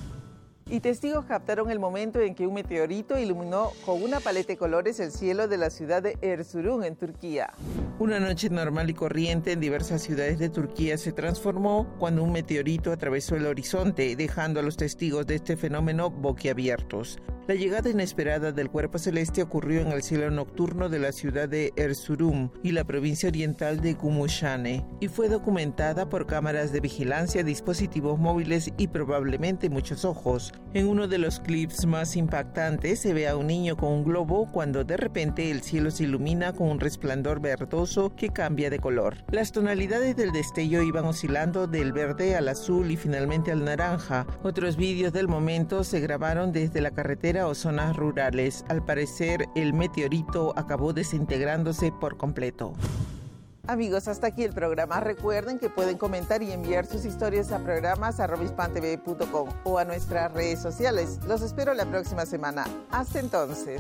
Y testigos captaron el momento en que un meteorito iluminó con una paleta de colores el cielo de la ciudad de Erzurum, en Turquía. Una noche normal y corriente en diversas ciudades de Turquía se transformó cuando un meteorito atravesó el horizonte, dejando a los testigos de este fenómeno boquiabiertos. La llegada inesperada del cuerpo celeste ocurrió en el cielo nocturno de la ciudad de Erzurum y la provincia oriental de Gümüşhane, y fue documentada por cámaras de vigilancia, dispositivos móviles y probablemente muchos ojos. En uno de los clips más impactantes se ve a un niño con un globo cuando de repente el cielo se ilumina con un resplandor verdoso que cambia de color. Las tonalidades del destello iban oscilando del verde al azul y finalmente al naranja. Otros vídeos del momento se grabaron desde la carretera o zonas rurales. Al parecer, el meteorito acabó desintegrándose por completo. Amigos, hasta aquí el programa. Recuerden que pueden comentar y enviar sus historias a programas@hispantv.com o a nuestras redes sociales. Los espero la próxima semana. Hasta entonces.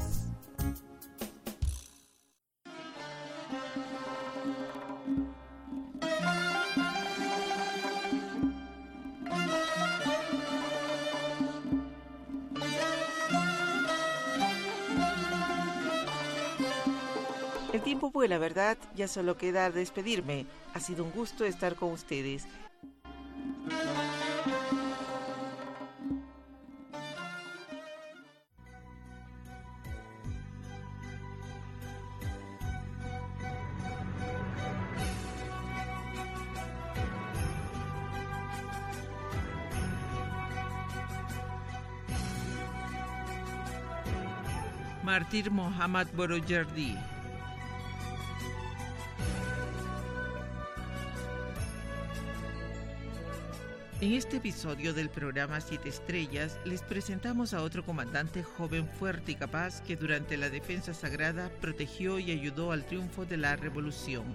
El tiempo vuela, ¿verdad? Ya solo queda despedirme. Ha sido un gusto estar con ustedes. Mártir Mohammad Borojerdi. En este episodio del programa 7 Estrellas les presentamos a otro comandante joven, fuerte y capaz que durante la defensa sagrada protegió y ayudó al triunfo de la revolución.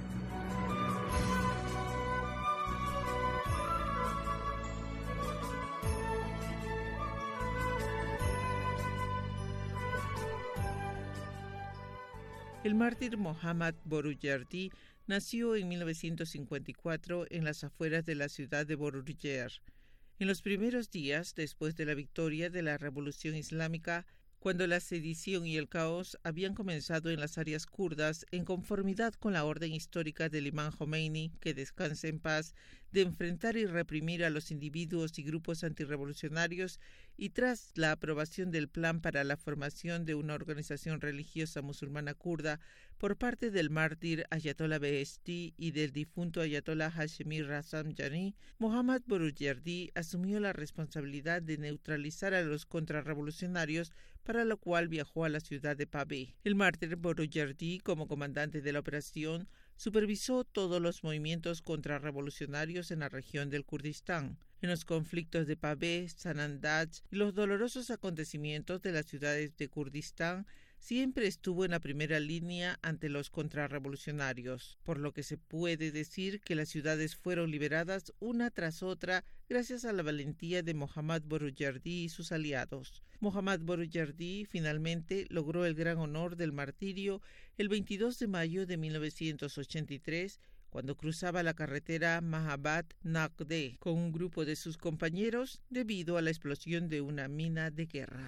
El mártir Mohammad Borojerdi nació en 1954 en las afueras de la ciudad de Borujer. En los primeros días después de la victoria de la Revolución Islámica, cuando la sedición y el caos habían comenzado en las áreas kurdas en conformidad con la orden histórica del imán Jomeini, que descanse en paz, de enfrentar y reprimir a los individuos y grupos antirrevolucionarios, y tras la aprobación del plan para la formación de una organización religiosa musulmana kurda por parte del mártir Ayatollah Beheshti y del difunto Ayatollah Hashemi Rafsanjani, Mohammad Borujerdi asumió la responsabilidad de neutralizar a los contrarrevolucionarios, para lo cual viajó a la ciudad de Pave. El mártir Borujerdi, como comandante de la operación, supervisó todos los movimientos contrarrevolucionarios en la región del Kurdistán. En los conflictos de Pave, Sanandaj y los dolorosos acontecimientos de las ciudades de Kurdistán, siempre estuvo en la primera línea ante los contrarrevolucionarios, por lo que se puede decir que las ciudades fueron liberadas una tras otra gracias a la valentía de Mohammad Borujerdi y sus aliados. Mohammad Borujerdi finalmente logró el gran honor del martirio el 22 de mayo de 1983, cuando cruzaba la carretera Mahabad-Naqde con un grupo de sus compañeros debido a la explosión de una mina de guerra.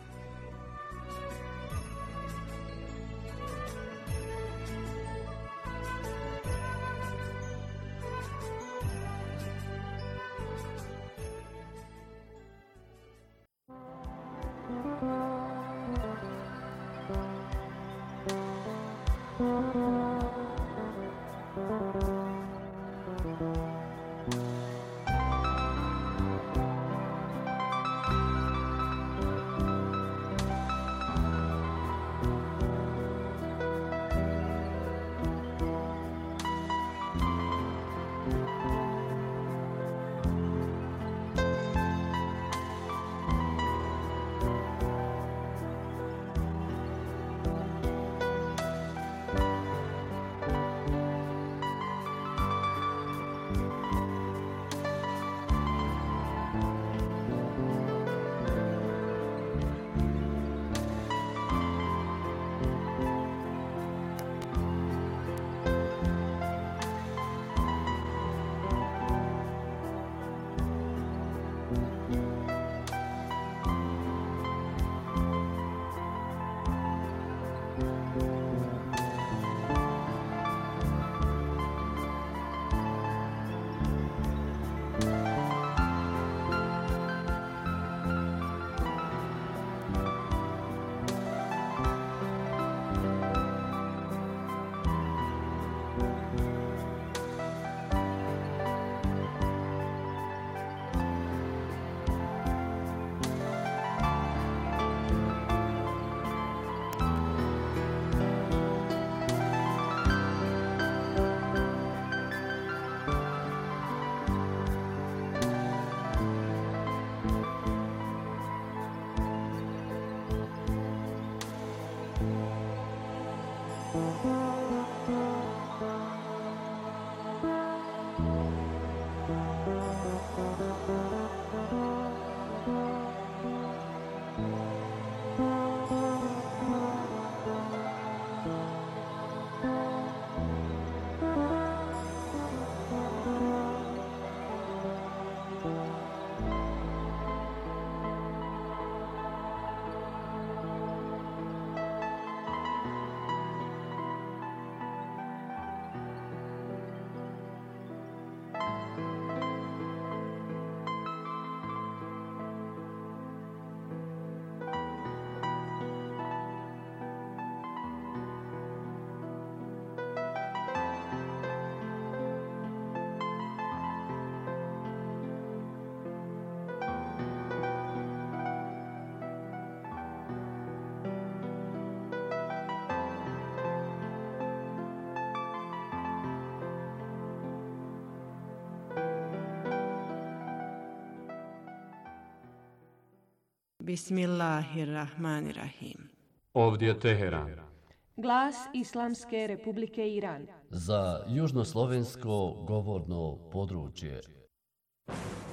Bismillahirrahmanirrahim. Ovdje Teheran. Glas Islamske Republike Iran. Za južnoslovensko govorno područje.